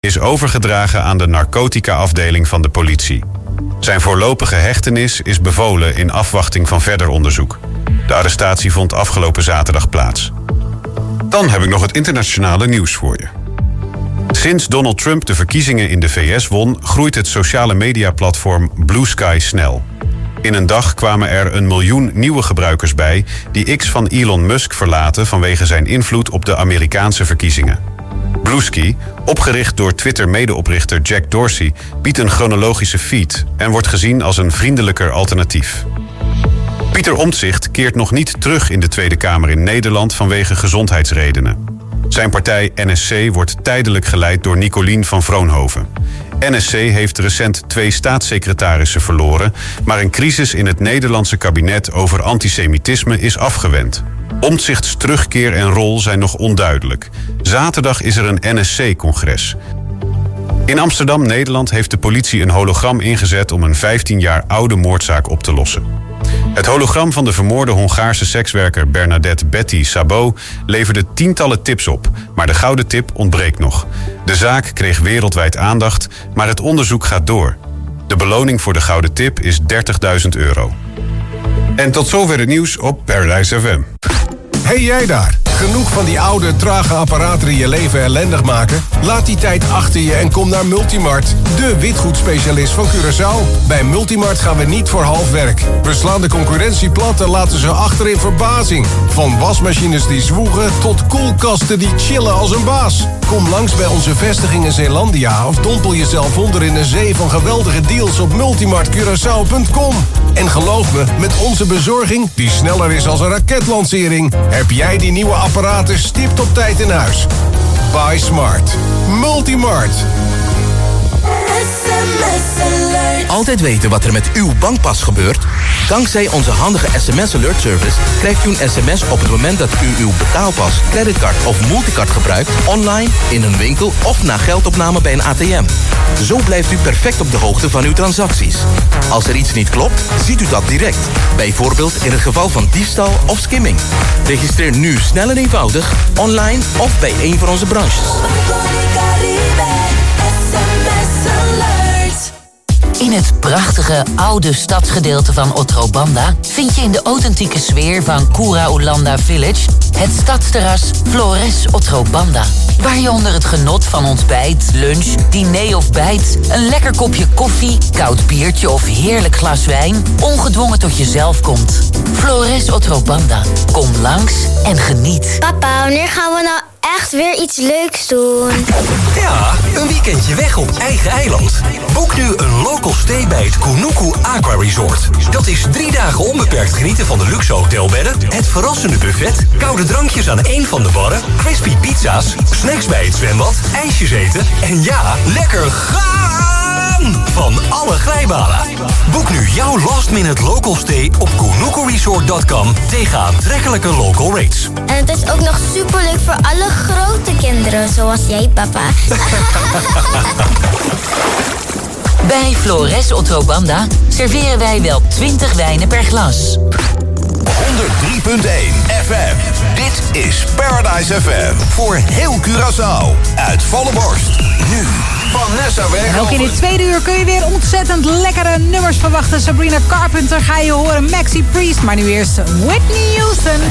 is overgedragen aan de narcotica-afdeling van de politie. Zijn voorlopige hechtenis is bevolen in afwachting van verder onderzoek. De arrestatie vond afgelopen zaterdag plaats. Dan heb ik nog het internationale nieuws voor je. Sinds Donald Trump de verkiezingen in de VS won, groeit het sociale mediaplatform Blue Sky snel. In een dag kwamen er 1 miljoen nieuwe gebruikers bij die X van Elon Musk verlaten vanwege zijn invloed op de Amerikaanse verkiezingen. Bluesky, opgericht door Twitter-medeoprichter Jack Dorsey, biedt een chronologische feed en wordt gezien als een vriendelijker alternatief. Pieter Omtzigt keert nog niet terug in de Tweede Kamer in Nederland vanwege gezondheidsredenen. Zijn partij NSC wordt tijdelijk geleid door Nicolien van Vroonhoven. NSC heeft recent 2 staatssecretarissen verloren, maar een crisis in het Nederlandse kabinet over antisemitisme is afgewend. Omtzigts terugkeer en rol zijn nog onduidelijk. Zaterdag is er een NSC-congres. In Amsterdam, Nederland, heeft de politie een hologram ingezet om een 15 jaar oude moordzaak op te lossen. Het hologram van de vermoorde Hongaarse sekswerker Bernadette Betty Sabot leverde tientallen tips op, maar de gouden tip ontbreekt nog. De zaak kreeg wereldwijd aandacht, maar het onderzoek gaat door. De beloning voor de gouden tip is €30.000. En tot zover het nieuws op Paradise FM. Hey jij daar, genoeg van die oude, trage apparaten die je leven ellendig maken? Laat die tijd achter je en kom naar Multimart, de witgoedspecialist van Curaçao. Bij Multimart gaan we niet voor half werk. We slaan de concurrentie plat en laten ze achter in verbazing. Van wasmachines die zwoegen tot koelkasten die chillen als een baas. Kom langs bij onze vestiging in Zeelandia of dompel jezelf onder in een zee van geweldige deals op multimartcuraçao.com. En geloof me, met onze bezorging, die sneller is als een raketlancering, heb jij die nieuwe apparaten stipt op tijd in huis. Buy smart. Multimart. Altijd weten wat er met uw bankpas gebeurt? Dankzij onze handige SMS Alert Service krijgt u een sms op het moment dat u uw betaalpas, creditcard of multicard gebruikt, online, in een winkel of na geldopname bij een ATM. Zo blijft u perfect op de hoogte van uw transacties. Als er iets niet klopt, ziet u dat direct. Bijvoorbeeld in het geval van diefstal of skimming. Registreer nu snel en eenvoudig, online of bij een van onze branches. In het prachtige oude stadsgedeelte van Otrobanda vind je in de authentieke sfeer van Cura Ulanda Village het stadsterras Flores Otrobanda. Waar je onder het genot van ontbijt, lunch, diner of bijt, een lekker kopje koffie, koud biertje of heerlijk glas wijn ongedwongen tot jezelf komt. Flores Otrobanda. Kom langs en geniet. Papa, wanneer gaan we nou echt weer iets leuks doen? Ja, een weekendje weg op eigen eiland. Boek nu een local stay bij het Kunuku Aqua Resort. Dat is 3 dagen onbeperkt genieten van de luxe hotelbedden, het verrassende buffet, koude drankjes aan een van de barren, crispy pizza's, snacks bij het zwembad, ijsjes eten en ja, lekker gaan van alle glijbanen. Boek nu jouw last-minute local stay op kunukuresort.com tegen aantrekkelijke local rates. En het is ook nog superleuk voor alle grote kinderen, zoals jij, papa. Bij Flores Otrobanda serveren wij wel 20 wijnen per glas. 103.1 FM. Dit is Paradise FM. Voor heel Curaçao. Uit volle borst. Nu Vanessa Weg. Ook in dit tweede uur kun je weer ontzettend lekkere nummers verwachten. Sabrina Carpenter ga je horen. Maxi Priest. Maar nu eerst Whitney Houston.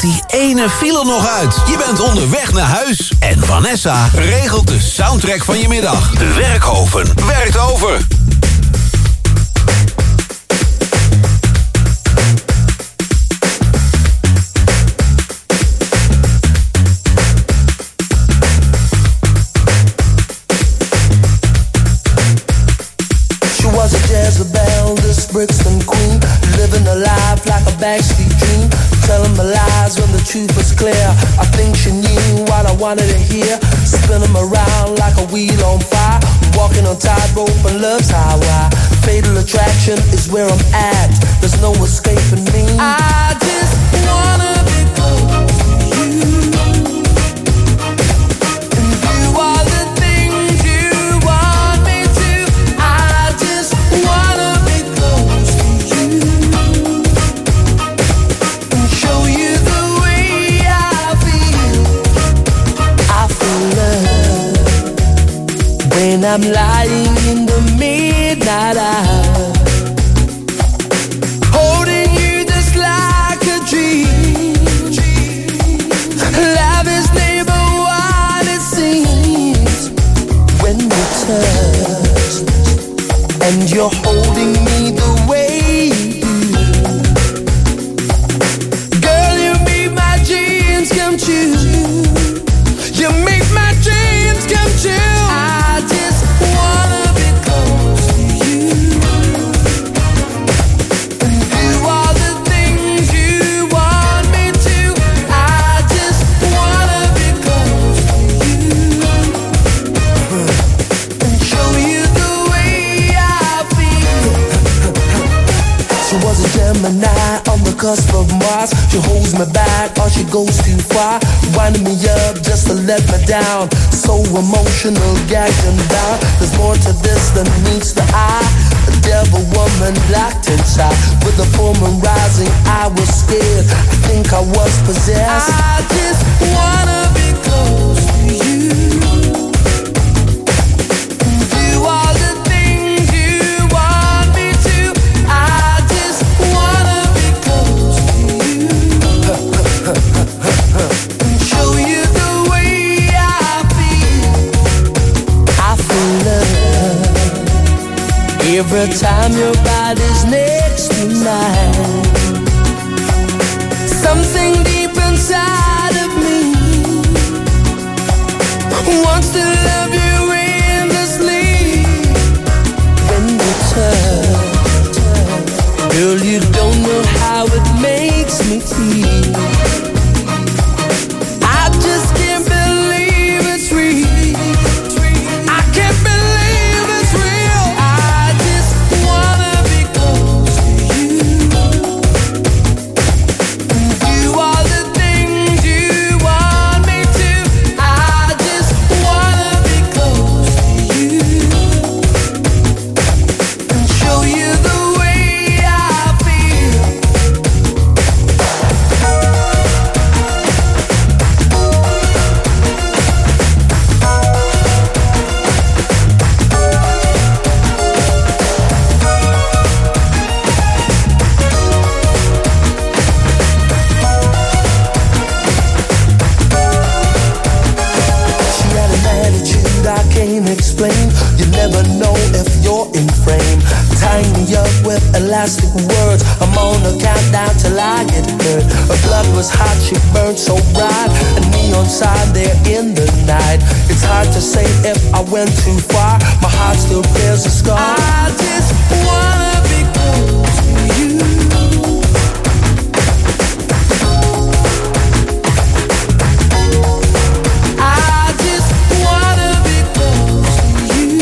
die ene file nog uit? Je bent onderweg naar huis en Vanessa regelt de soundtrack van je middag. De Werkhoven werkt over. Jezebel, this Brixton queen, living a life like a backstreet dream, telling my lies when the truth was clear. I think she knew what I wanted to hear, spinning me around like a wheel on fire, walking on tightrope and love's highway. Fatal attraction is where I'm at, there's no escaping me. I just wanna be close to you. When I'm lying in the midnight hour, holding you just like a dream. Love is never what it seems. When we touch and you're holding me the way you do, girl, you make my dreams come true. You make my dreams come true. Gemini on the cusp of Mars. She holds me back or she goes too far, winding me up just to let me down. So emotional, gagged and bound. There's more to this than meets the eye. A devil woman locked inside. With the full moon rising, I was scared. I think I was possessed. I just wanna be close to you. Do all the things you want me to. I just wanna be close to you. And show you the way I feel. I feel love every time your body's next to mine. Something deep inside of me wants to love you endlessly. When we touch, girl, you don't know how it makes me feel. I just can't believe it's real. I can't believe it's real. I just wanna be close to you. And do all the things you want me to. I just wanna be close to you. And show you the way I feel. She had an attitude I can't explain. You never know if you're in frame. Tying me up with elastic words. I'm on a countdown till I get hurt. Her blood was hot, she burned so bright. A neon sign there in the night. It's hard to say if I went too far. My heart still bears a scar. I just wanna be close to you. I just wanna be close to you.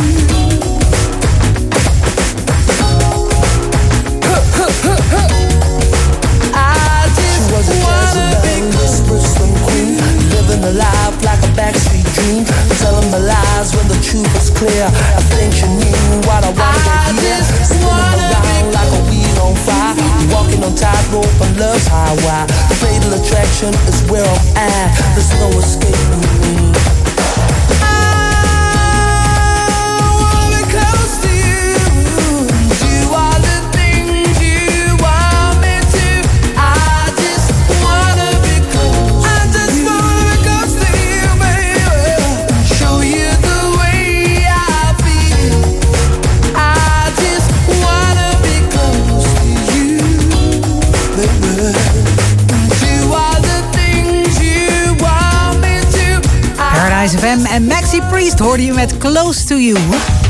I just wanna be close to queen, living a life like a backstreet dream, telling my lies when the truth was clear. I think she knew what I wanted to hear. Spinning around like a wheel on fire, walking on tightrope on love's highway. Fatal attraction is where I'm at. There's no escaping me. I wanna be close to you. Do all the things you want me to. I just wanna be close. Priest hoorde je met Close to You.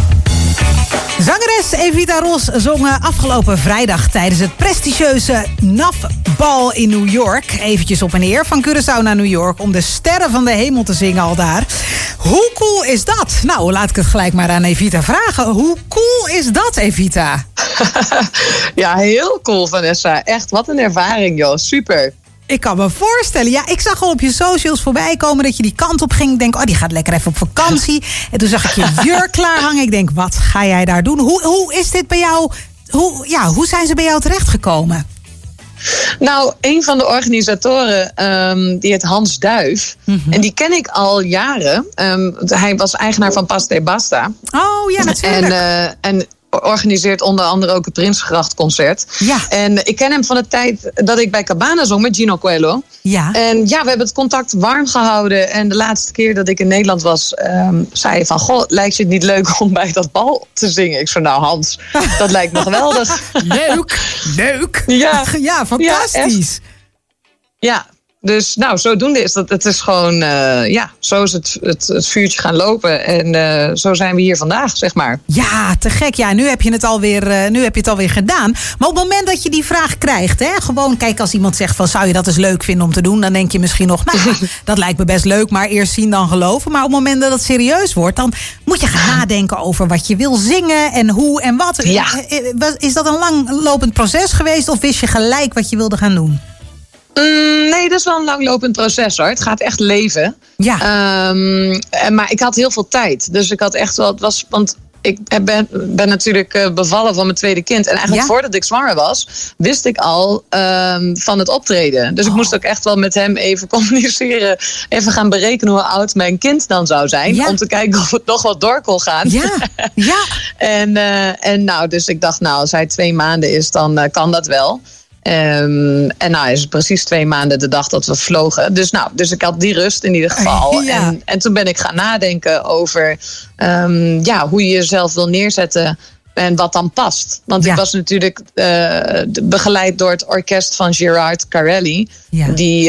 Zangeres Evita Ros zong afgelopen vrijdag tijdens het prestigieuze NAF-bal in New York. Eventjes op en neer van Curaçao naar New York om de sterren van de hemel te zingen al daar. Hoe cool is dat? Nou, laat ik het gelijk maar aan Evita vragen. Hoe cool is dat, Evita? Ja, heel cool, Vanessa. Echt, wat een ervaring, joh. Super. Ik kan me voorstellen. Ja, ik zag al op je socials voorbij komen dat je die kant op ging. Ik denk, die gaat lekker even op vakantie. En toen zag ik je jurk klaar hangen. Ik denk, wat ga jij daar doen? Hoe is dit bij jou? Hoe zijn ze bij jou terechtgekomen? Nou, een van de organisatoren, die heet Hans Duif. En die ken ik al jaren. Hij was eigenaar van Pas de Basta. Oh, ja, natuurlijk. En organiseert onder andere ook het Prinsgrachtconcert. Ja. En ik ken hem van de tijd dat ik bij Cabana zong met Gino Coelho. Ja. En ja, we hebben het contact warm gehouden. En de laatste keer dat ik in Nederland was, zei hij van, goh, lijkt je het niet leuk om bij dat bal te zingen? Ik zei, nou Hans, dat lijkt me geweldig. Leuk. Ja, fantastisch. Ja. Dus nou, zodoende is dat. Het is gewoon, zo is het vuurtje gaan lopen. En zo zijn we hier vandaag, zeg maar. Ja, te gek. Ja, nu heb je het alweer gedaan. Maar op het moment dat je die vraag krijgt, hè, gewoon kijk, als iemand zegt van, zou je dat eens leuk vinden om te doen? Dan denk je misschien nog, nou, dat lijkt me best leuk, maar eerst zien dan geloven. Maar op het moment dat het serieus wordt, dan moet je gaan nadenken over wat je wil zingen en hoe en wat. Ja. Is dat een langlopend proces geweest of wist je gelijk wat je wilde gaan doen? Nee, dat is wel een langlopend proces hoor. Het gaat echt leven. Ja. Maar ik had heel veel tijd. Dus ik had echt wel. Want ik ben natuurlijk bevallen van mijn tweede kind. En eigenlijk voordat ik zwanger was, wist ik al van het optreden. Dus ik moest ook echt wel met hem even communiceren. Even gaan berekenen hoe oud mijn kind dan zou zijn. Ja. Om te kijken of het nog wat door kon gaan. Ja. En nou, dus ik dacht, nou, als hij 2 maanden is, dan kan dat wel. En nou is het precies 2 maanden de dag dat we vlogen. Dus ik had die rust in ieder geval. Ja. En toen ben ik gaan nadenken over hoe je jezelf wil neerzetten en wat dan past. Want ik was natuurlijk begeleid door het orkest van Gerard Carelli. Ja.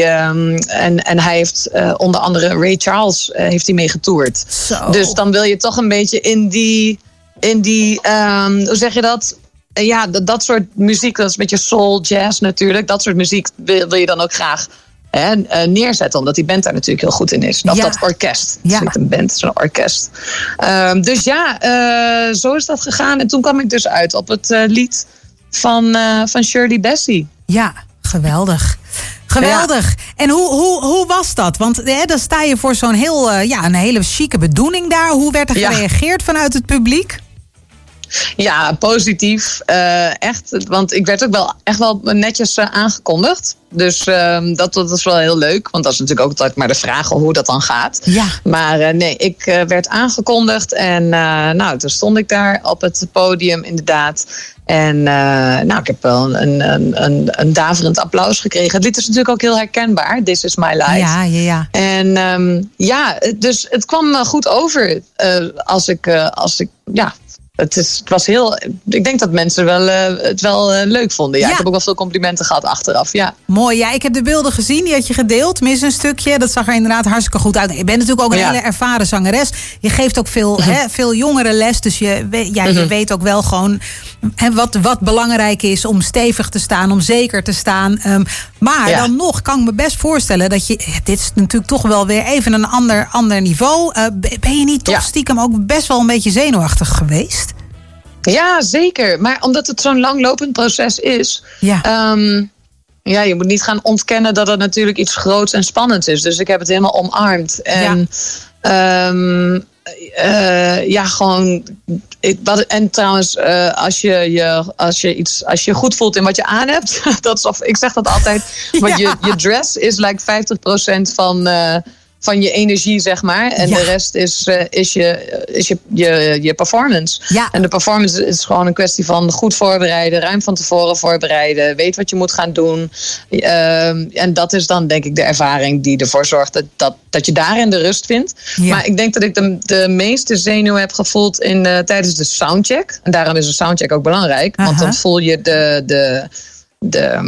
En hij heeft onder andere Ray Charles heeft hij mee getoerd. Zo. Dus dan wil je toch een beetje in die hoe zeg je dat? Ja, dat soort muziek, dat is een beetje soul, jazz natuurlijk. Dat soort muziek wil je dan ook graag neerzetten. Omdat die band daar natuurlijk heel goed in is. Dat orkest. Het is niet een band, het is een orkest. Dus zo is dat gegaan. En toen kwam ik dus uit op het lied van Shirley Bassey. Ja, geweldig. Geweldig. Ja. En hoe was dat? Want dan sta je voor zo'n een hele chique bedoeling daar. Hoe werd er gereageerd vanuit het publiek? Ja, positief. Echt. Want ik werd ook wel echt wel netjes aangekondigd. Dus dat is wel heel leuk. Want dat is natuurlijk ook altijd maar de vraag hoe dat dan gaat. Ja. Maar nee, ik werd aangekondigd. En toen stond ik daar op het podium inderdaad. En ik heb wel een daverend applaus gekregen. Het lied is natuurlijk ook heel herkenbaar. This is my life. Ja. En dus het kwam goed over als ik het was heel. Ik denk dat mensen het wel leuk vonden. Ja, ik heb ook wel veel complimenten gehad achteraf. Ja. Mooi. Ja, ik heb de beelden gezien. Die had je gedeeld. Tenminste een stukje. Dat zag er inderdaad hartstikke goed uit. Je bent natuurlijk ook een hele ervaren zangeres. Je geeft ook veel jongeren les. Dus je weet ook wel gewoon wat belangrijk is om stevig te staan. Om zeker te staan. Maar dan nog kan ik me best voorstellen dat je. Dit is natuurlijk toch wel weer even een ander niveau. Ben je niet toch stiekem ook best wel een beetje zenuwachtig geweest? Ja, zeker. Maar omdat het zo'n langlopend proces is. Je moet niet gaan ontkennen dat het natuurlijk iets groots en spannends is. Dus ik heb het helemaal omarmd. En gewoon. En trouwens, als je goed voelt in wat je aan hebt. Ik zeg dat altijd. Want je dress is like 50% van je energie, zeg maar. En de rest is je performance. Ja. En de performance is gewoon een kwestie van goed voorbereiden, ruim van tevoren voorbereiden, weet wat je moet gaan doen. En dat is dan denk ik de ervaring die ervoor zorgt dat je daarin de rust vindt. Ja. Maar ik denk dat ik de meeste zenuw heb gevoeld tijdens de soundcheck. En daarom is de soundcheck ook belangrijk. Want dan voel je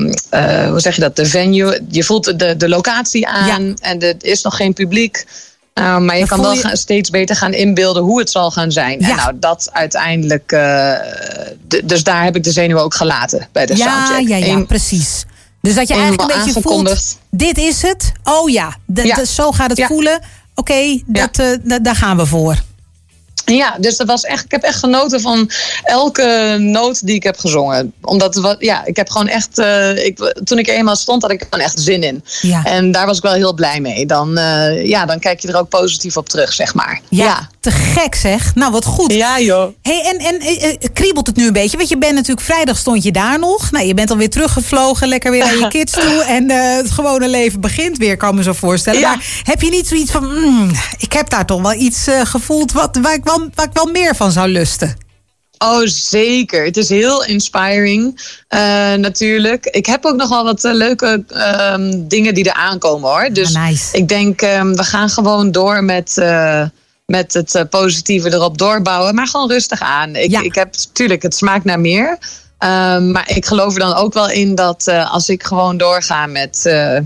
hoe zeg je dat? De venue. Je voelt de locatie aan en er is nog geen publiek. Maar je kan wel steeds beter gaan inbeelden hoe het zal gaan zijn. Ja. En nou, dat uiteindelijk... dus daar heb ik de zenuwen ook gelaten bij de soundcheck. Ja, precies. Dus dat je eigenlijk een beetje voelt... Dit is het. Oh ja, zo gaat het voelen. Oké, daar gaan we voor. Ja, dus dat was echt, ik heb echt genoten van elke noot die ik heb gezongen. Omdat ik heb gewoon echt, toen ik er eenmaal stond, had ik er gewoon echt zin in. Ja. En daar was ik wel heel blij mee. Dan kijk je er ook positief op terug, zeg maar. Ja, te gek zeg. Nou, wat goed. Ja, joh. Hey, en kriebelt het nu een beetje? Want je bent natuurlijk, vrijdag stond je daar nog. Nou, je bent alweer teruggevlogen, lekker weer naar je kids toe. En het gewone leven begint weer, kan me zo voorstellen. Ja. Maar heb je niet zoiets van, ik heb daar toch wel iets gevoeld waar ik wel meer van zou lusten? Oh, zeker. Het is heel inspiring, natuurlijk. Ik heb ook nog wel wat leuke dingen die er aankomen, hoor. Dus nice. Ik denk, we gaan gewoon door met het positieve erop doorbouwen. Maar gewoon rustig aan. Ik heb natuurlijk, het smaakt naar meer. Maar ik geloof er dan ook wel in dat als ik gewoon doorga met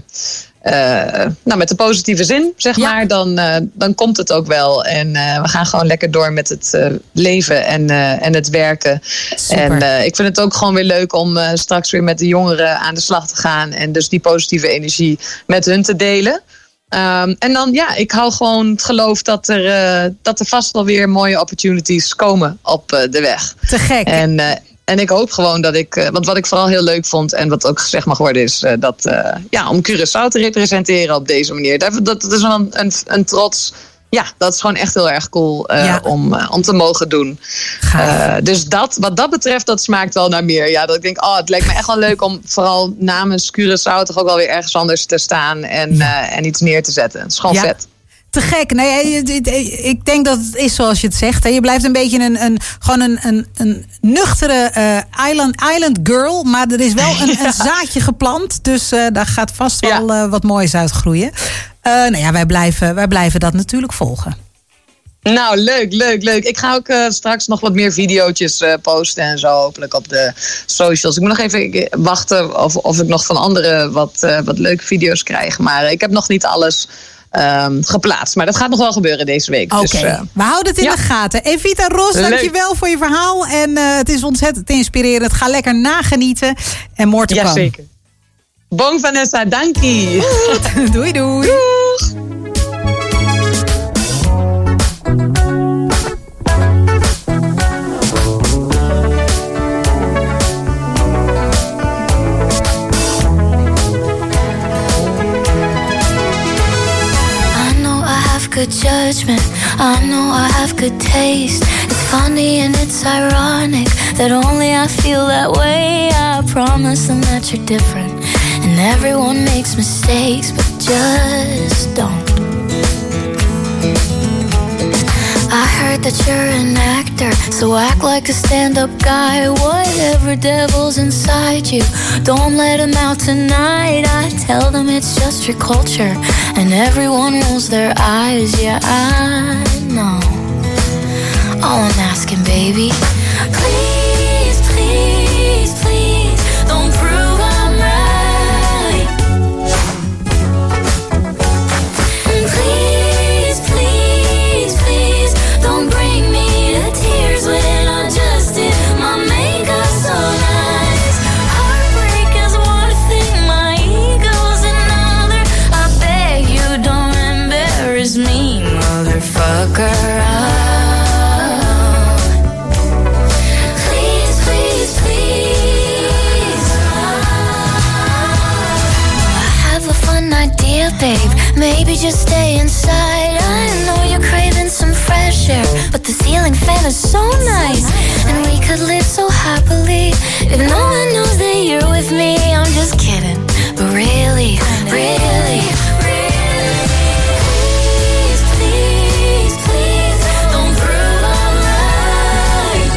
de positieve zin, zeg maar, dan komt het ook wel. En we gaan gewoon lekker door met het leven en het werken. Super. En ik vind het ook gewoon weer leuk om straks weer met de jongeren aan de slag te gaan. En dus die positieve energie met hun te delen. En dan, ik hou gewoon het geloof dat er vast wel weer mooie opportunities komen op de weg. Te gek. En ik hoop gewoon dat want wat ik vooral heel leuk vond en wat ook gezegd mag worden is om Curaçao te representeren op deze manier. Dat is wel een trots. Ja, dat is gewoon echt heel erg cool om te mogen doen. Dus wat dat betreft, dat smaakt wel naar meer. Ja, dat ik denk, het lijkt me echt wel leuk om vooral namens Curaçao toch ook wel weer ergens anders te staan en iets neer te zetten. Het is gewoon vet. Te gek. Nee, ik denk dat het is zoals je het zegt. Je blijft een beetje een nuchtere island girl. Maar er is wel een zaadje geplant. Dus daar gaat vast wel wat moois uitgroeien. Wij blijven dat natuurlijk volgen. Nou, leuk. Ik ga ook straks nog wat meer video's posten en zo. Hopelijk op de socials. Ik moet nog even wachten of ik nog van anderen wat leuke video's krijg. Maar ik heb nog niet alles geplaatst. Maar dat gaat nog wel gebeuren deze week. Oké, dus, we houden het in de gaten. Evita Ros, dankjewel voor je verhaal. En het is ontzettend inspirerend. Ga lekker nagenieten. En more to come. Jazeker. Bon Vanessa, dankie. Doei. Doeg. Good judgment, I know I have good taste. It's funny and it's ironic that only I feel that way. I promise them that you're different, and everyone makes mistakes, but just don't. I heard that you're an actor, so act like a stand-up guy. Whatever devil's inside you, don't let him out tonight. I tell them it's just your culture, and everyone rolls their eyes. Yeah, I know. All I'm asking, baby, please, please, please, don't prove I'm right. And please, please, please, don't bring me to tears when I just did my makeup so nice. Heartbreak is one thing, my ego's another. I beg you don't embarrass me, motherfucker. Please, please, please. I have a fun idea, babe. Maybe just stay inside. I know you're craving some fresh air, but the ceiling fan is so nice, and we could live so happily if no one knows that you're with me. I'm just kidding, but really, really, really, please, please, please, don't prove I'm right.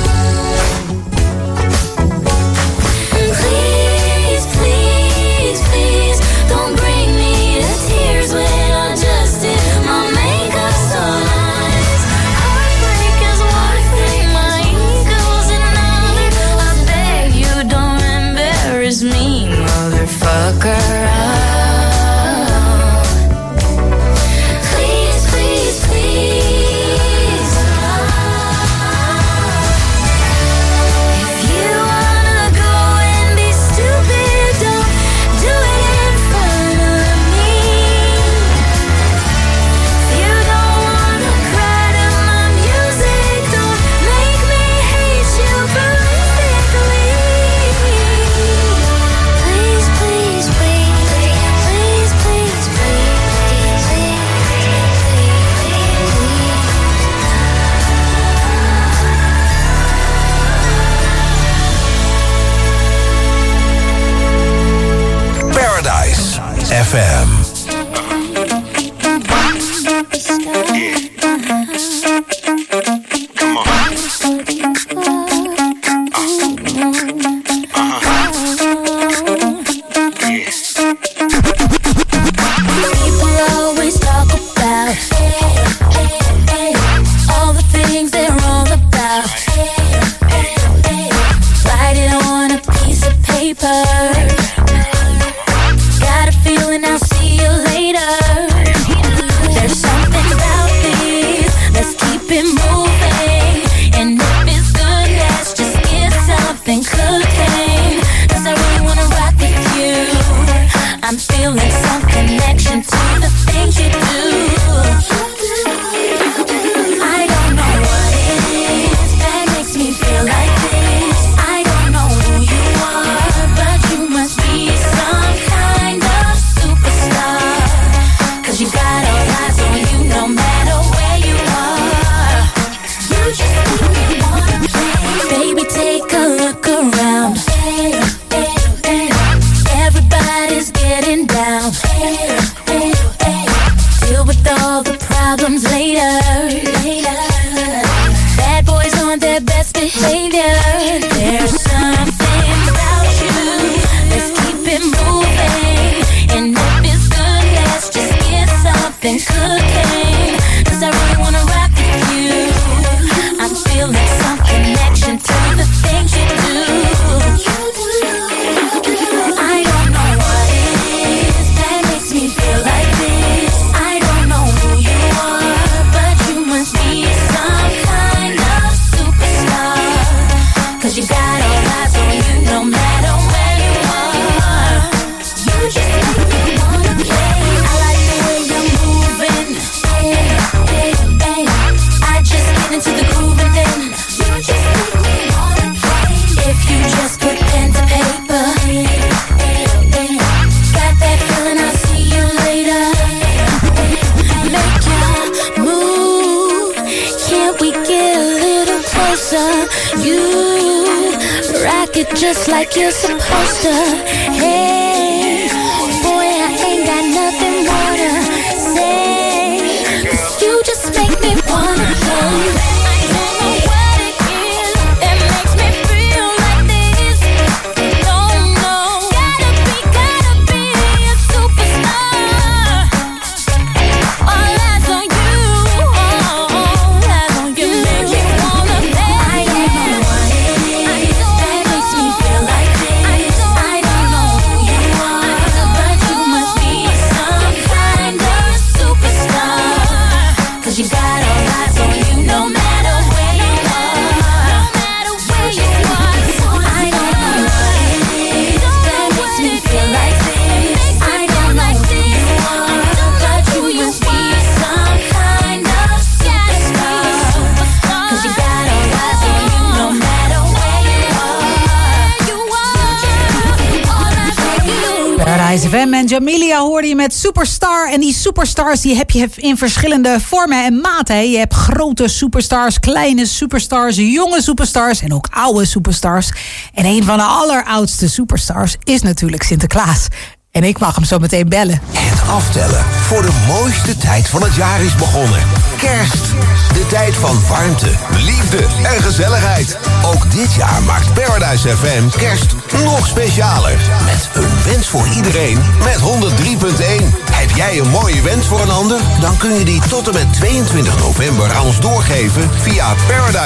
And please, please, please, don't bring me to tears when I just did my makeup so nice. Heartbreak is one thing, my ego's another. I beg you don't embarrass me, motherfucker. on that best behavior. There's something about you. Let's keep it moving. And if it's good, let's just get something cooking. 'Cause I really wanna rock with you. I'm feeling some connection to the things you do. I don't know what it is that makes me feel like this. I don't know who you are, but you must be some kind of superstar. 'Cause you got all eyes on you no matter where you are. You just make me wanna play. I like the way you're moving. Hey, hey, hey. I just get into the groove and then you just make me wanna play. If you just put pen to paper, got that feeling, I'll see you later. Make your move. Can't we get a little closer? You rock it just like you're supposed to. Hey, boy, I ain't got nothing more to say. 'Cause you just make me wanna play. I don't know what it is that makes me feel like this. Don't know. Gotta be a superstar. All eyes on you. All eyes on you. Make me wanna play. I don't know what it is that makes me feel like this. I don't know who you are, but you must be some kind of superstar. 'Cause you got all eyes on you no matter where you are. No matter where you are. I don't know what it is that makes me feel like this. I don't know who you are, but you must be some kind of superstar. 'Cause you got all eyes on you no matter where you are. Paradise FM en Jamilia hoorde je met Superstar. En die superstars die heb je in verschillende vormen en maten. Hè. Je hebt grote superstars, kleine superstars, jonge superstars en ook oude superstars. En een van de alleroudste superstars is natuurlijk Sinterklaas. En ik mag hem zo meteen bellen. Het aftellen voor de mooiste tijd van het jaar is begonnen. Kerst. De tijd van warmte, liefde en gezelligheid. Ook dit jaar maakt Paradise FM kerst nog specialer. Met een wens voor iedereen met 103.1. Heb jij een mooie wens voor een ander? Dan kun je die tot en met 22 november aan ons doorgeven via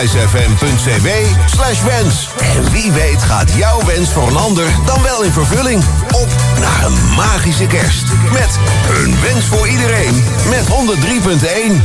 paradisefm.cw/wens. En wie weet gaat jouw wens voor een ander dan wel in vervulling. Op naar een magische kerst. Met een wens voor iedereen met 103.1.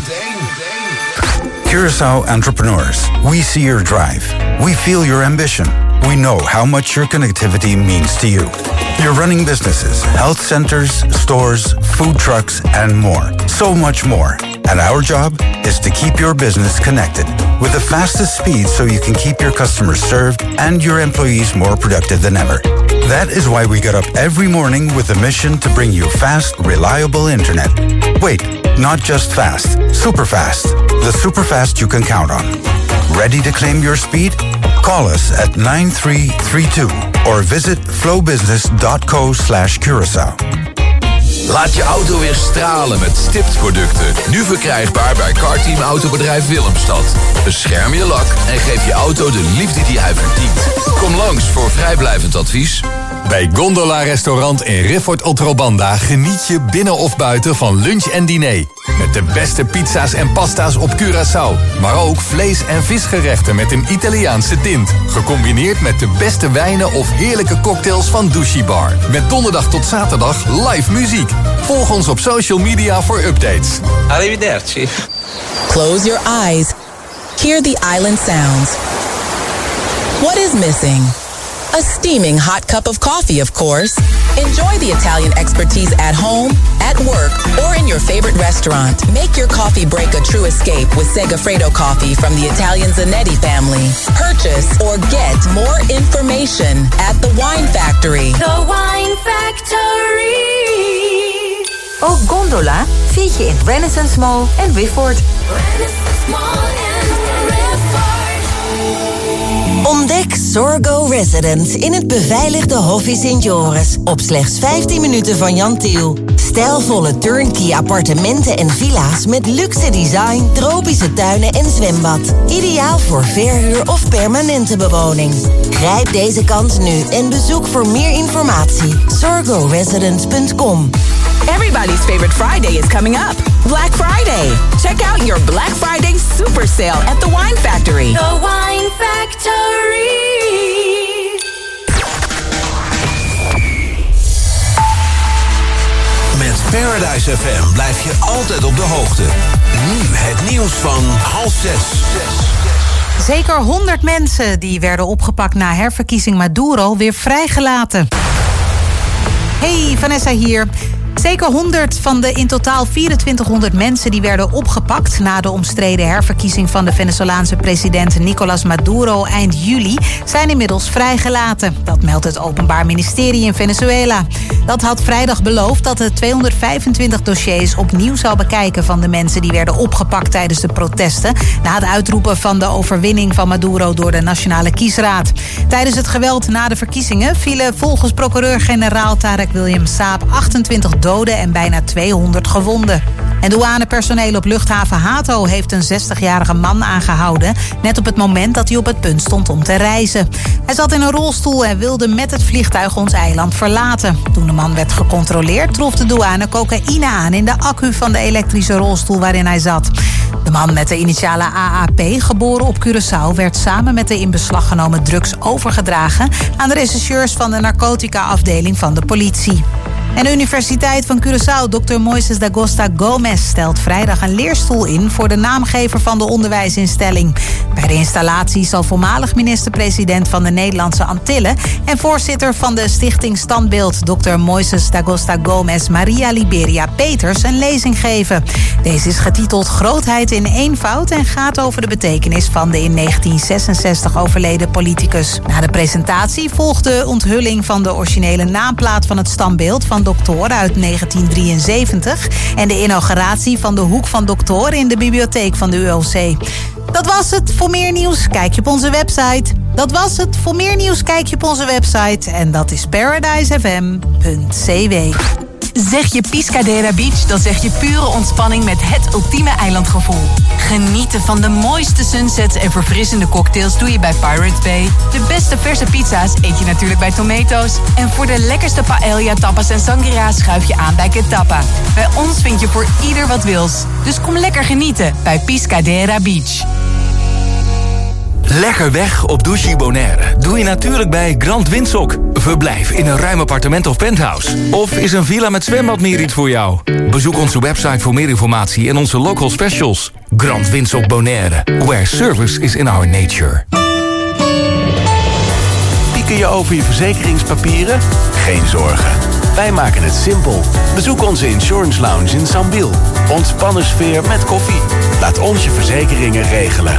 Curaçao entrepreneurs, we see your drive. We feel your ambition. We know how much your connectivity means to you. You're running businesses, health centers, stores, food trucks, and more. So much more. And our job is to keep your business connected with the fastest speed so you can keep your customers served and your employees more productive than ever. That is why we get up every morning with a mission to bring you fast, reliable internet. Wait, not just fast, super fast. The super fast you can count on. Ready to claim your speed? Call us at 9332 or visit flowbusiness.co/Curaçao. Laat je auto weer stralen met stiptproducten. Nu verkrijgbaar bij Carteam Autobedrijf Willemstad. Bescherm je lak en geef je auto de liefde die hij verdient. Kom langs voor vrijblijvend advies. Bij Gondola Restaurant in Rifford Otrobanda geniet je binnen of buiten van lunch en diner. Met de beste pizza's en pasta's op Curaçao. Maar ook vlees- en visgerechten met een Italiaanse tint. Gecombineerd met de beste wijnen of heerlijke cocktails van Dushi Bar. Met donderdag tot zaterdag live muziek. Volg ons op social media voor updates. Arrivederci. Close your eyes. Hear the island sounds. What is missing? A steaming hot cup of coffee, of course. Enjoy the Italian expertise at home, at work, or in your favorite restaurant. Make your coffee break a true escape with Segafredo coffee from the Italian Zanetti family. Purchase or get more information at The Wine Factory. The Wine Factory. Ook Gondola vind je in Renaissance Mall en Wifford. Ontdek Sorgo Residence in het beveiligde Hoffie Sint Joris. Op slechts 15 minuten van Jan Tiel. Stijlvolle turnkey appartementen en villa's met luxe design, tropische tuinen en zwembad. Ideaal voor verhuur of permanente bewoning. Grijp deze kans nu en bezoek voor meer informatie sorgoresidence.com. Everybody's favorite Friday is coming up. Black Friday. Check out your Black Friday super sale at the Wine Factory. The Wine Factory. Met Paradise FM blijf je altijd op de hoogte. Nu het nieuws van 5:30. Zeker 100 mensen die werden opgepakt na herverkiezing Maduro weer vrijgelaten. Hey, Vanessa hier. Zeker 100 van de in totaal 2400 mensen die werden opgepakt na de omstreden herverkiezing van de Venezolaanse president Nicolás Maduro eind juli zijn inmiddels vrijgelaten. Dat meldt het Openbaar Ministerie in Venezuela. Dat had vrijdag beloofd dat het 225 dossiers opnieuw zou bekijken van de mensen die werden opgepakt tijdens de protesten na het uitroepen van de overwinning van Maduro door de Nationale Kiesraad. Tijdens het geweld na de verkiezingen vielen volgens procureur-generaal Tarek William Saab 28 doden en bijna 200 gewonden. En douanepersoneel op luchthaven Hato heeft een 60-jarige man aangehouden, net op het moment dat hij op het punt stond om te reizen. Hij zat in een rolstoel en wilde met het vliegtuig ons eiland verlaten. Toen de man werd gecontroleerd, trof de douane cocaïne aan in de accu van de elektrische rolstoel waarin hij zat. De man met de initialen AAP, geboren op Curaçao, werd samen met de in beslag genomen drugs overgedragen aan de rechercheurs van de narcotica-afdeling van de politie. En de Universiteit van Curaçao, Dr. Moises da Costa Gomes, stelt vrijdag een leerstoel in voor de naamgever van de onderwijsinstelling. Bij de installatie zal voormalig minister-president van de Nederlandse Antillen en voorzitter van de stichting Standbeeld, Dr. Moises da Costa Gomes Maria Liberia Peters, een lezing geven. Deze is getiteld Grootheid in eenvoud en gaat over de betekenis van de in 1966 overleden politicus. Na de presentatie volgt de onthulling van de originele naamplaat van het standbeeld van Doctor uit 1973 en de inauguratie van de Hoek van Doctor in de bibliotheek van de ULC. Dat was het. Voor meer nieuws kijk je op onze website. En dat is paradisefm.cw. Zeg je Piscadera Beach, dan zeg je pure ontspanning met het ultieme eilandgevoel. Genieten van de mooiste sunsets en verfrissende cocktails doe je bij Pirates Bay. De beste verse pizza's eet je natuurlijk bij Tomato's. En voor de lekkerste paella, tapas en sangria schuif je aan bij Ketappa. Bij ons vind je voor ieder wat wils. Dus kom lekker genieten bij Piscadera Beach. Lekker weg op Douche Bonaire doe je natuurlijk bij Grand Windsock. Verblijf in een ruim appartement of penthouse. Of is een villa met zwembad meer iets voor jou? Bezoek onze website voor meer informatie en onze local specials. Grand Windsock Bonaire, where service is in our nature. Pieken je over je verzekeringspapieren? Geen zorgen. Wij maken het simpel. Bezoek onze insurance lounge in Sambil. Ontspannen sfeer met koffie. Laat ons je verzekeringen regelen.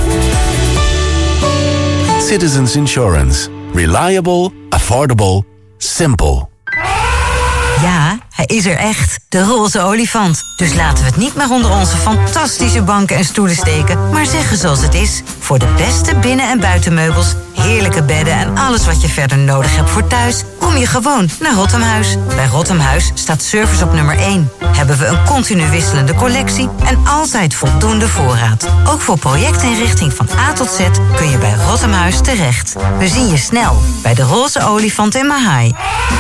Citizens Insurance. Reliable, affordable, simple. Ja, hij is er echt. De roze olifant. Dus laten we het niet meer onder onze fantastische banken en stoelen steken, maar zeggen zoals het is. Voor de beste binnen- en buitenmeubels, heerlijke bedden en alles wat je verder nodig hebt voor thuis, kom je gewoon naar Rothamhuis. Bij Rothamhuis staat service op nummer 1. Hebben we een continu wisselende collectie en altijd voldoende voorraad. Ook voor projectinrichting van A tot Z kun je bij Rothamhuis terecht. We zien je snel bij de roze olifant in Mahai.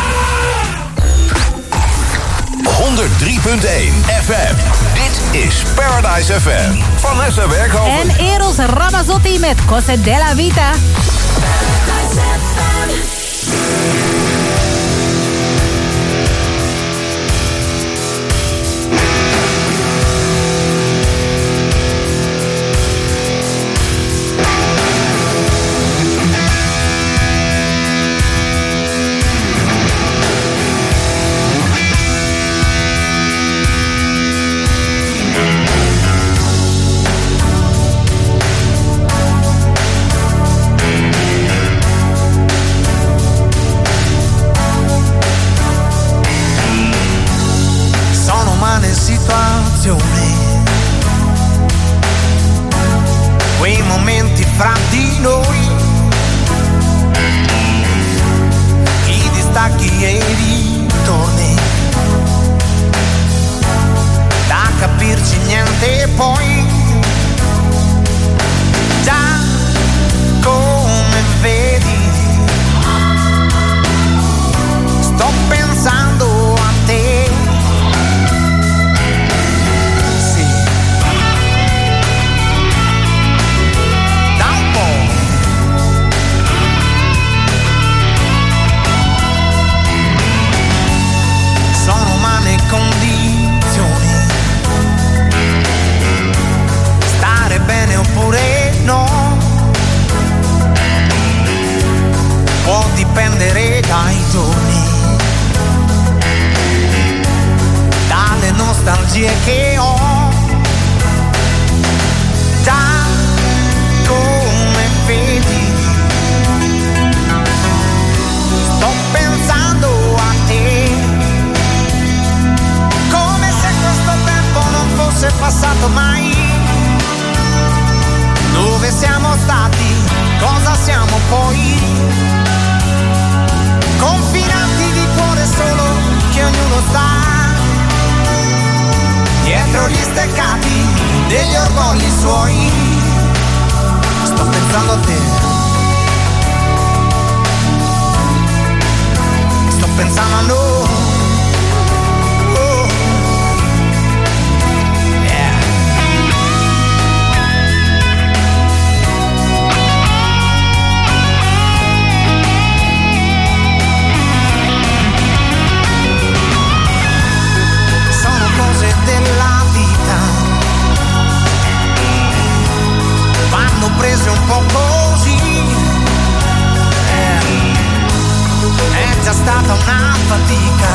103.1 FM. Dit is Paradise FM. Vanessa Werkhoven. En Eros Ramazzotti met Cose della Vita. energie che ho, da come vedi, sto pensando a te, come se questo tempo non fosse passato mai. Dove siamo stati, cosa siamo poi, confinanti di cuore solo che ognuno sta dietro gli steccati degli orgogli suoi. Sto pensando a te, sto pensando a noi. Della vita vanno prese un po' così, è già stata una fatica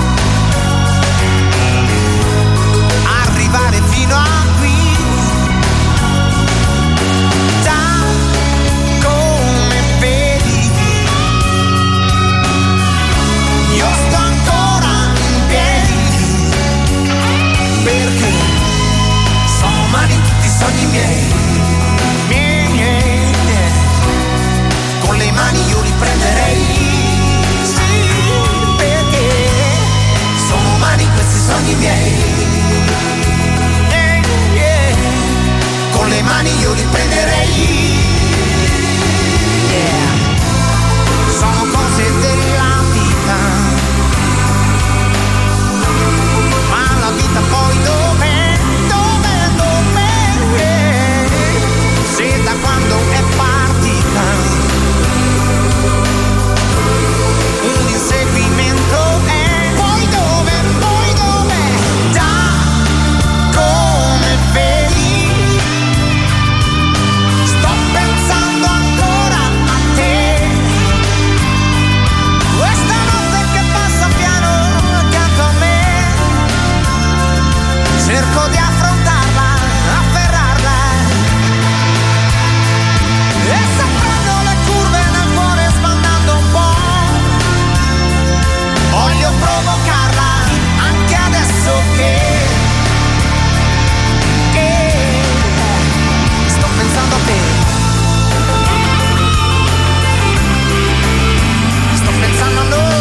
arrivare fino a qui, già come vedi io sto ancora in piedi, perché sono umani tutti i sogni miei, con le mani io li prenderei, sì, perché sono umani questi sogni miei, con le mani io li prenderei, sono cose della vita, ma la vita poi dov'è? Se da quando è partita un inseguimento è, poi dove, da come vedi, sto pensando ancora a te, questa notte che passa piano accanto a me, cerco di affrontarla, afferrarla, e saprendo le curve nel cuore sbandando un po', voglio provocarla anche adesso che sto pensando a te, sto pensando a noi.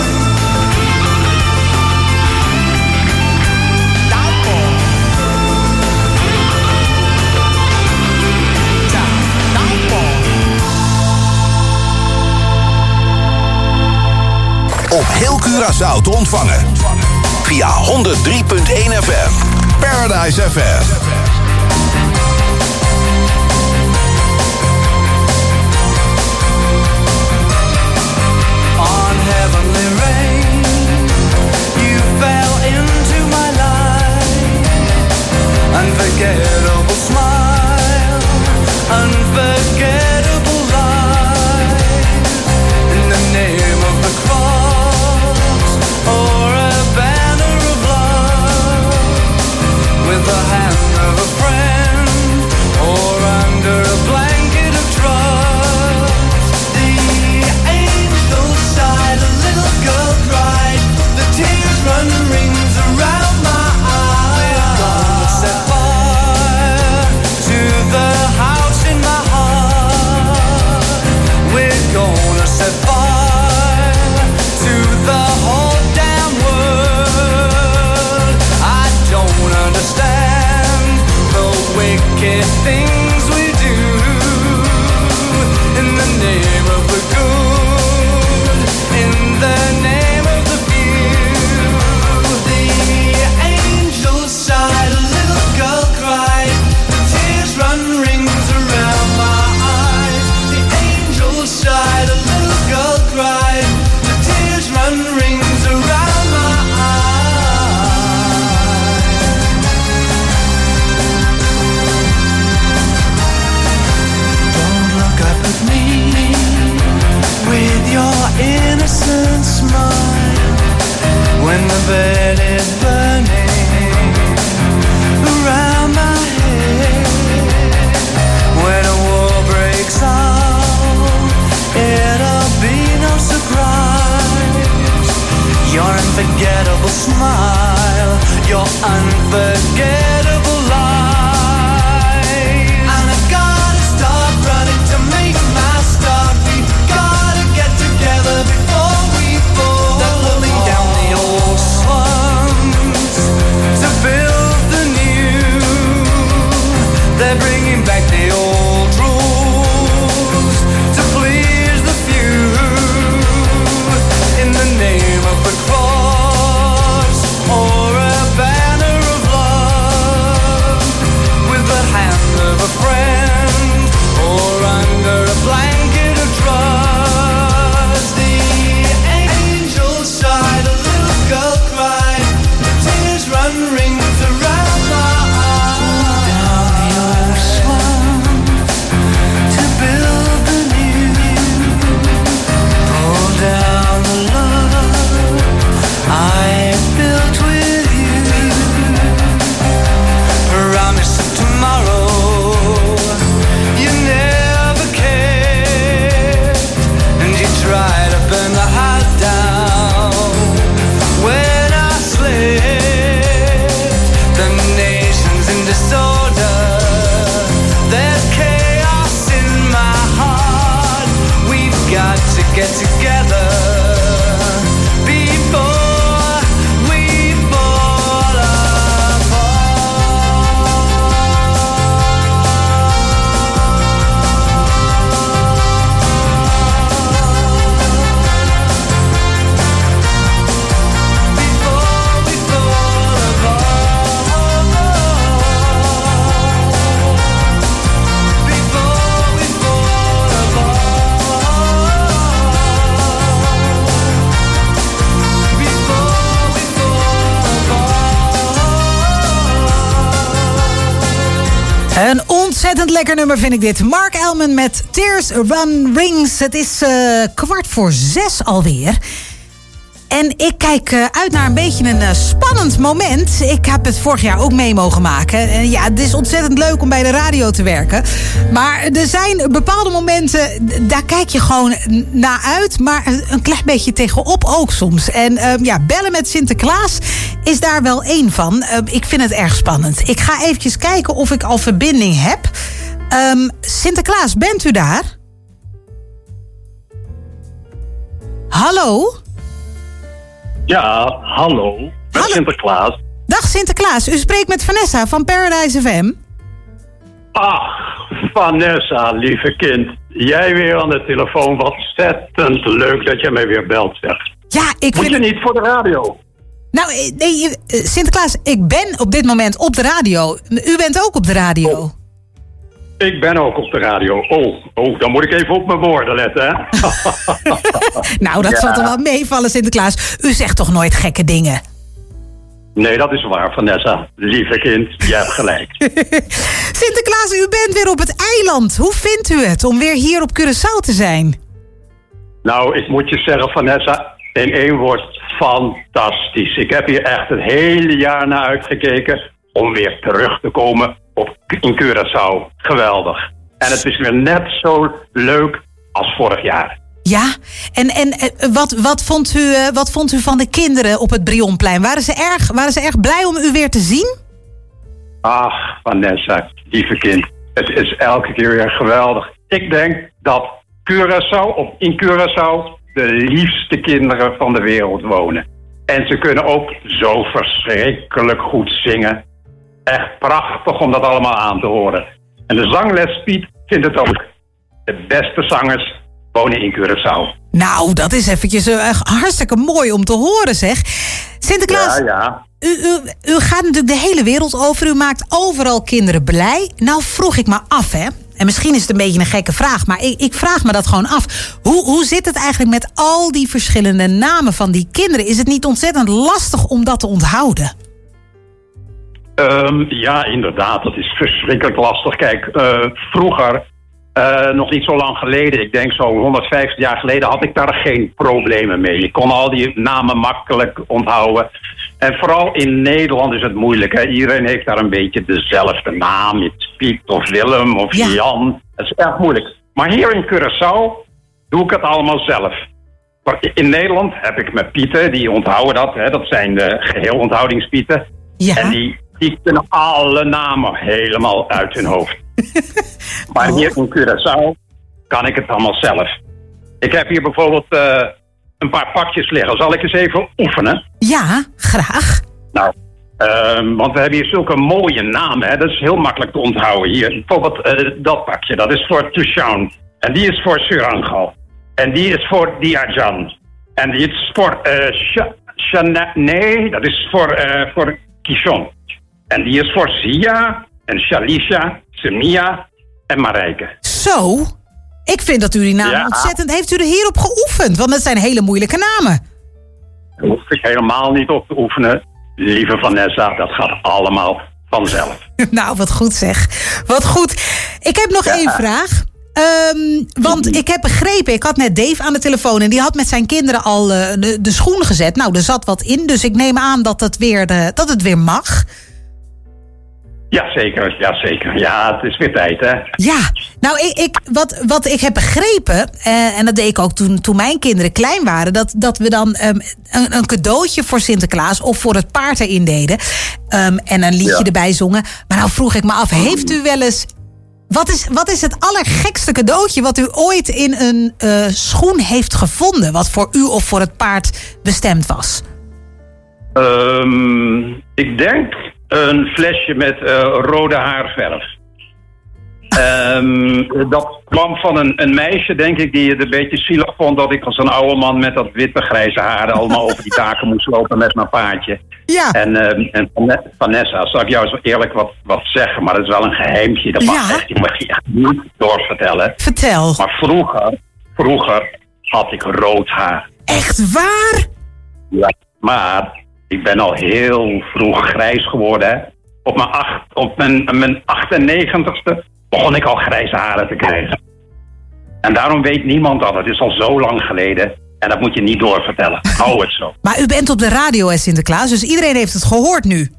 Op heel Curaçao te ontvangen. Via 103.1 FM. Paradise FM. On heavenly rain, you fell into my life. Unforgettable smile, unforgettable life. In the name of the cross, or a banner of love, with the hand of a friend, or under a blanket of trust. The angel sighed, a little girl cried, the tears run rings around my eyes. We're gonna set fire to the house in my heart. We're gonna set fire to the whole damn world. I don't understand the wicked things we do in the name of the good, in the name of the few. The angel sighed, a little girl cried, the tears run rings around my eyes. The angel sighed, a little girl cried, the tears run rings around my eyes. Don't look up at me with your innocent smile when the bed is burning. unforgettable life. And I gotta start running to make my start. We gotta get together before we fall. They're pulling down the old slums to build the new. They're bringing back the old rules to please the few. In the name of the cross or a banner of love, with the hand of a friend or under a blanket of trust. The angel sighed, a little girl cried, tears run rings around my eyes. Down the old slums to build the new. Pull down the love I built with you. Promise of tomorrow you never cared, and you tried to burn the house down when I slept. The nation's in disorder, there's chaos in my heart. We've got to get together before we fall Een ontzettend lekker nummer vind ik dit. Mark Elman met Tears Run Rings. Het is 5:45 alweer. En ik kijk uit naar een beetje een spannend moment. Ik heb het vorig jaar ook mee mogen maken. Ja, het is ontzettend leuk om bij de radio te werken. Maar er zijn bepaalde momenten, daar kijk je gewoon naar uit. Maar een klein beetje tegenop ook soms. En bellen met Sinterklaas is daar wel één van. Ik vind het erg spannend. Ik ga eventjes kijken of ik al verbinding heb. Sinterklaas, bent u daar? Hallo? Ja, hallo. Met Sinterklaas. Dag Sinterklaas, u spreekt met Vanessa van Paradise FM. Ach, Vanessa, lieve kind. Jij weer aan de telefoon. Wat ontzettend leuk dat je mij weer belt, zeg. Ja, Moet je niet voor de radio? Nou, nee, Sinterklaas, ik ben op dit moment op de radio. U bent ook op de radio. Oh. Ik ben ook op de radio. Oh, dan moet ik even op mijn woorden letten, hè? Nou, dat zal er wel meevallen, Sinterklaas. U zegt toch nooit gekke dingen? Nee, dat is waar, Vanessa. Lieve kind, je hebt gelijk. Sinterklaas, u bent weer op het eiland. Hoe vindt u het om weer hier op Curaçao te zijn? Nou, ik moet je zeggen, Vanessa, in één woord, fantastisch. Ik heb hier echt het hele jaar naar uitgekeken om weer terug te komen in Curaçao. Geweldig. En het is weer net zo leuk als vorig jaar. Ja, en wat vond u van de kinderen op het Brionplein? Waren ze erg blij om u weer te zien? Ach, Vanessa, lieve kind. Het is elke keer weer geweldig. Ik denk dat in Curaçao de liefste kinderen van de wereld wonen. En ze kunnen ook zo verschrikkelijk goed zingen. Echt prachtig om dat allemaal aan te horen. En de zangles Piet vindt het ook. De beste zangers wonen in Curaçao. Nou, dat is eventjes hartstikke mooi om te horen, zeg. Sinterklaas, ja. U gaat natuurlijk de hele wereld over. U maakt overal kinderen blij. Nou vroeg ik me af, hè. En misschien is het een beetje een gekke vraag, maar ik vraag me dat gewoon af. Hoe zit het eigenlijk met al die verschillende namen van die kinderen? Is het niet ontzettend lastig om dat te onthouden? Ja, inderdaad. Dat is verschrikkelijk lastig. Kijk, vroeger, nog niet zo lang geleden, ik denk zo 150 jaar geleden, had ik daar geen problemen mee. Ik kon al die namen makkelijk onthouden. En vooral in Nederland is het moeilijk. Hè? Iedereen heeft daar een beetje dezelfde naam. It's Piet of Willem of Jan. Het is erg moeilijk. Maar hier in Curaçao doe ik het allemaal zelf. In Nederland heb ik mijn Pieten, die onthouden dat. Hè? Dat zijn de geheel onthoudingspieten. Ja. En die kunnen alle namen helemaal uit hun hoofd. Maar hier in Curaçao kan ik het allemaal zelf. Ik heb hier bijvoorbeeld een paar pakjes liggen. Zal ik eens even oefenen? Ja, graag. Nou, want we hebben hier zulke mooie namen. Hè? Dat is heel makkelijk te onthouden hier. Bijvoorbeeld dat pakje, dat is voor Tushan. En die is voor Surangal. En die is voor Diajan. En die is voor nee, dat is voor Kishon. En die is voor Sia en Shalisha, Semia en Marijke. Zo? Ik vind dat u die namen ontzettend... Heeft u er hierop geoefend? Want dat zijn hele moeilijke namen. Daar hoef ik helemaal niet op te oefenen. Lieve Vanessa, dat gaat allemaal vanzelf. Nou, wat goed zeg. Wat goed. Ik heb nog één vraag. Want ik heb begrepen, ik had net Dave aan de telefoon... en die had met zijn kinderen al de schoen gezet. Nou, er zat wat in, dus ik neem aan dat het weer mag. Jazeker. Ja, het is weer tijd, hè? Ja, nou, wat ik heb begrepen... en dat deed ik ook toen mijn kinderen klein waren... dat we dan een cadeautje voor Sinterklaas... of voor het paard erin deden. En een liedje erbij zongen. Maar nou vroeg ik me af, heeft u wel eens... Wat is het allergekste cadeautje... wat u ooit in een schoen heeft gevonden... wat voor u of voor het paard bestemd was? Ik denk... een flesje met rode haarverf. Dat kwam van een meisje, denk ik, die het een beetje zielig vond... dat ik als een oude man met dat witte grijze haar... allemaal over die taken moest lopen met mijn paardje. Ja. En Vanessa, zal ik jou eens eerlijk wat zeggen... maar dat is wel een geheimtje. Dat mag je niet doorvertellen. Vertel. Maar vroeger had ik rood haar. Echt waar? Ja, maar... ik ben al heel vroeg grijs geworden. Hè. Op mijn 98ste begon ik al grijze haren te krijgen. En daarom weet niemand dat. Het is al zo lang geleden. En dat moet je niet doorvertellen. Hou het zo. Maar u bent op de radio, hè, Sinterklaas. Dus iedereen heeft het gehoord nu.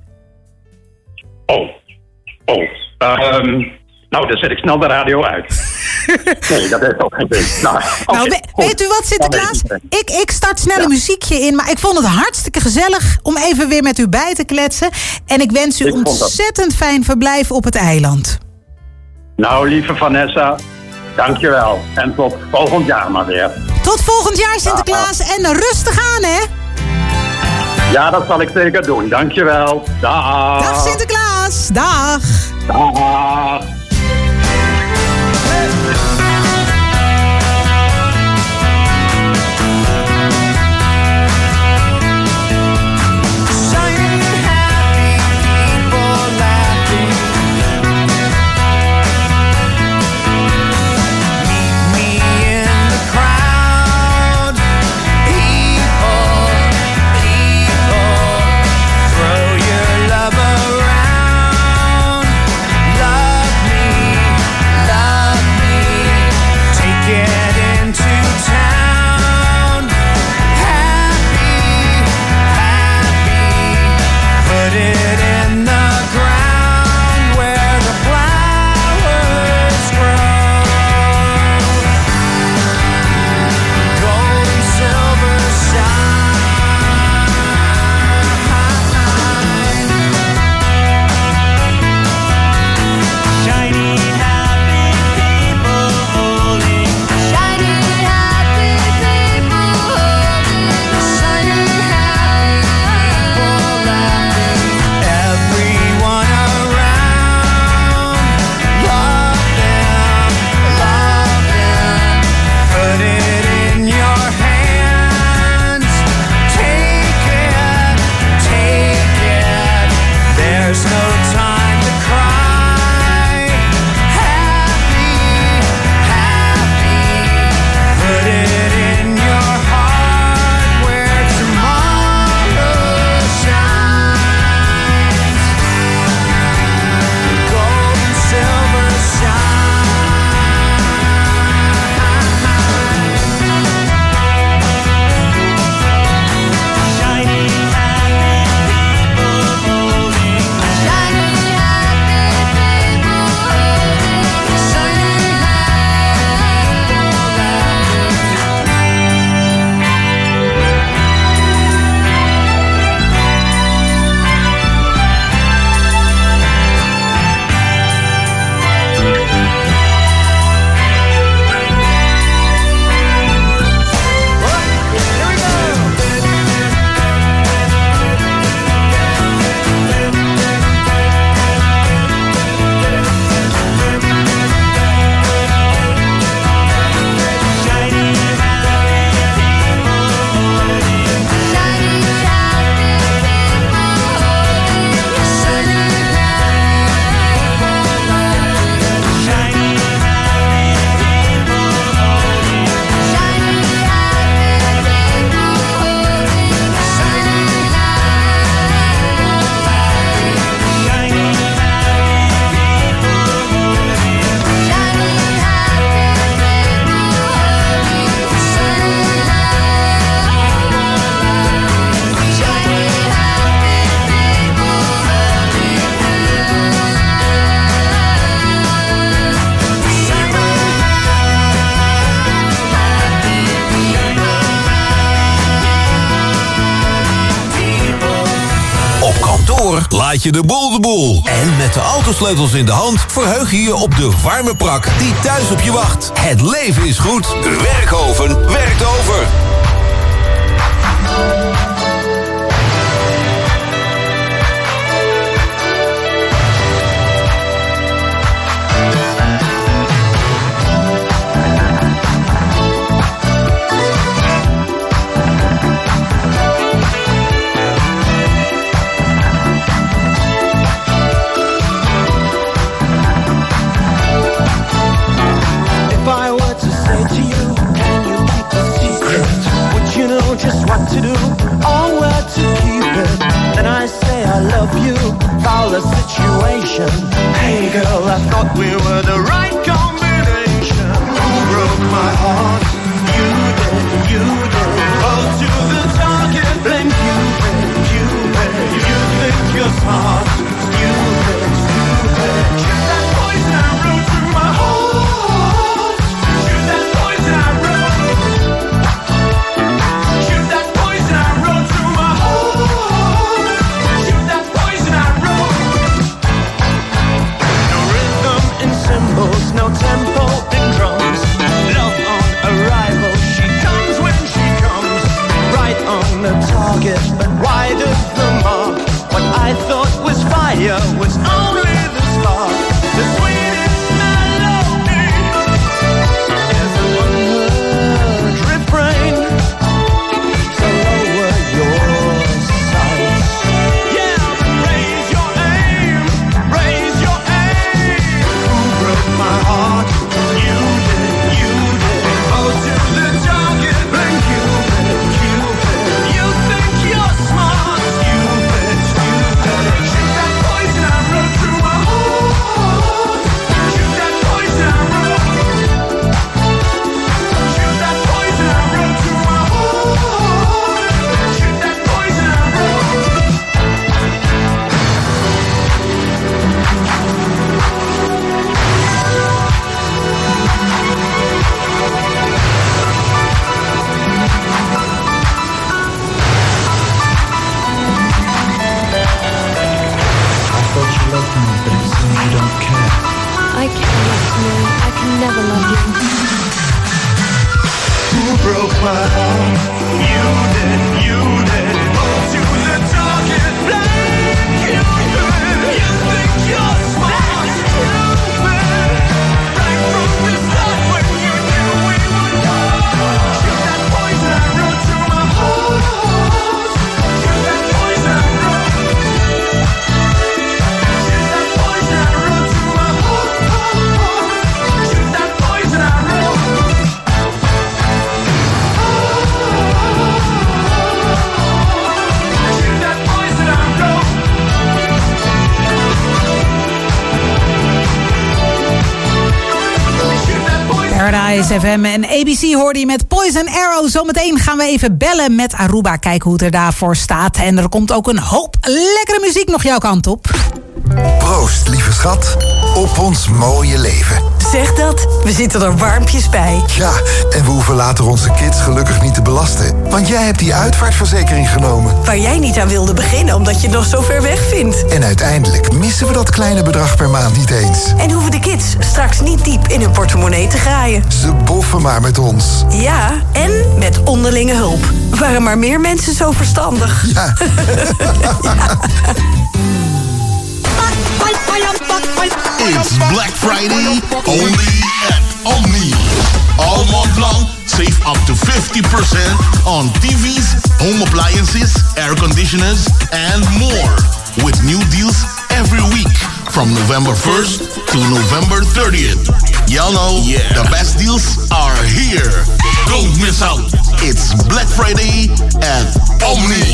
Nou, dan zet ik snel de radio uit. Nee, dat is ook geen punt. Nou, weet u wat, Sinterklaas? Ik start snel een muziekje in. Maar ik vond het hartstikke gezellig om even weer met u bij te kletsen. En ik wens u ontzettend fijn verblijf op het eiland. Nou, lieve Vanessa, dankjewel. En tot volgend jaar maar weer. Tot volgend jaar, Sinterklaas. En rustig aan, hè? Ja, dat zal ik zeker doen. Dankjewel. Dag. Dag, Sinterklaas. Dag. Dag. Love me. laat je de boel. En met de autosleutels in de hand verheug je je op de warme prak die thuis op je wacht. Het leven is goed. Werkhoven werkt over. Just what to do or where to keep it. Then I say I love you, foul the situation. Hey girl, I thought we were the right combination. Who broke my heart? You did. Hold to the target, blame Cupid. You think you're smart, stupid. Shoot that poison arrow through my heart. Shoot that poison arrow. No tempo in drums. Love on arrival. She comes when she comes. Right on the target, but wide of the mark. What I thought was fire was only the spark. The sweetest melody is an unheard refrain. So lower your sights. Yeah, raise your aim. Raise your aim. Who broke my heart? You did. Oh, to the target, blame Cupid. You think you're smart, stupid. Shoot that poison arrow through my heart. Shoot that poison arrow. Shoot that poison arrow through my heart. Shoot that poison arrow. I thought you loved me, but it seems you don't care. I can't love you. I can never love you. Who broke my heart? You did. Hold to the target, blame Cupid. You think you're smart, stupid. Right from the start when you knew we would go. Shoot that poison arrow to my heart. Shoot that poison arrow. Shoot that poison arrow to my heart. Shoot that poison arrow. Paradise FM en ABC hoorde je met Poison Arrow. Zometeen gaan we even bellen met Aruba. Kijken hoe het er daarvoor staat. En er komt ook een hoop lekkere muziek nog jouw kant op. Proost, lieve schat, op ons mooie leven. Zeg dat, we zitten er warmpjes bij. Ja, en we hoeven later onze kids gelukkig niet te belasten. Want jij hebt die uitvaartverzekering genomen. Waar jij niet aan wilde beginnen omdat je het nog zo ver weg vindt. En uiteindelijk missen we dat kleine bedrag per maand niet eens. En hoeven de kids straks niet diep in hun portemonnee te graaien. Ze boffen maar met ons. Ja, en met onderlinge hulp. Waren maar meer mensen zo verstandig. Ja. It's Black Friday only at Omni. All month long, save up to 50% on TVs, home appliances, air conditioners, and more. With new deals every week from November 1st to November 30th. Y'all know the best deals are here. Don't miss out. It's Black Friday at Omni.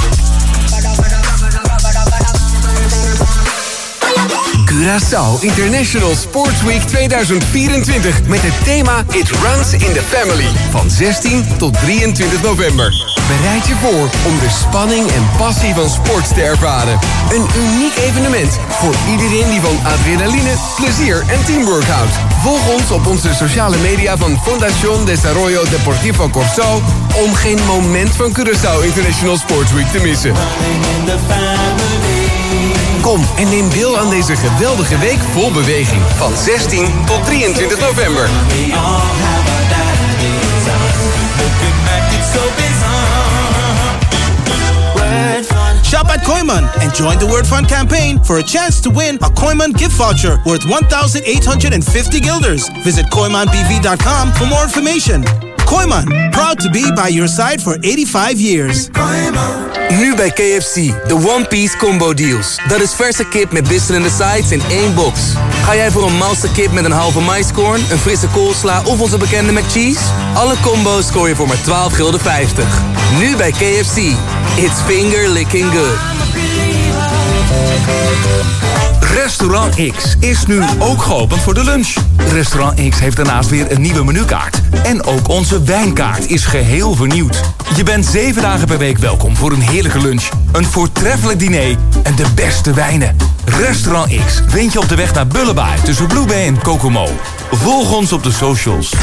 Curaçao International Sports Week 2024 met het thema It Runs in the Family van 16 tot 23 november. Bereid je voor om de spanning en passie van sport te ervaren. Een uniek evenement voor iedereen die van adrenaline, plezier en teamwork houdt. Volg ons op onze sociale media van Fundación Desarrollo Deportivo Corzo om geen moment van Curaçao International Sports Week te missen. Running in the family. Kom en neem deel aan deze geweldige week vol beweging. Van 16 tot 23 november. Shop at Koiman and join the Word Fund campaign for a chance to win a Koiman gift voucher worth 1,850 guilders. Visit KoimanBV.com for more information. Koiman, proud to be by your side for 85 years. Nu bij KFC, de One Piece Combo Deals. Dat is verse kip met wisselende sides in één box. Ga jij voor een malse kip met een halve maiskorn, een frisse koolsla of onze bekende McCheese? Alle combo's scoor je voor maar €12,50. Nu bij KFC. It's finger licking good. Restaurant X is nu ook geopend voor de lunch. Restaurant X heeft daarnaast weer een nieuwe menukaart. En ook onze wijnkaart is geheel vernieuwd. Je bent 7 dagen per week welkom voor een heerlijke lunch, een voortreffelijk diner en de beste wijnen. Restaurant X vind je op de weg naar Bullebye tussen Blue Bay en Kokomo. Volg ons op de socials.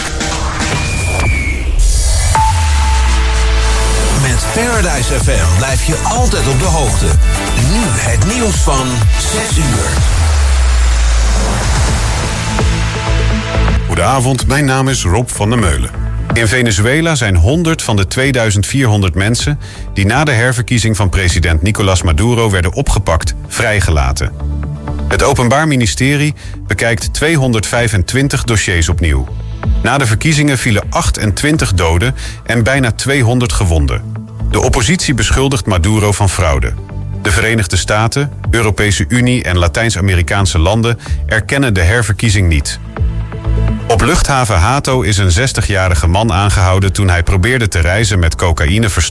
Met Paradise FM blijf je altijd op de hoogte. Nu het nieuws van 6 uur. Goedenavond, mijn naam is Rob van der Meulen. In Venezuela zijn 100 van de 2400 mensen die na de herverkiezing van president Nicolás Maduro werden opgepakt, vrijgelaten. Het Openbaar Ministerie bekijkt 225 dossiers opnieuw. Na de verkiezingen vielen 28 doden en bijna 200 gewonden. De oppositie beschuldigt Maduro van fraude. De Verenigde Staten, Europese Unie en Latijns-Amerikaanse landen erkennen de herverkiezing niet. Op luchthaven Hato is een 60-jarige man aangehouden toen hij probeerde te reizen met cocaïne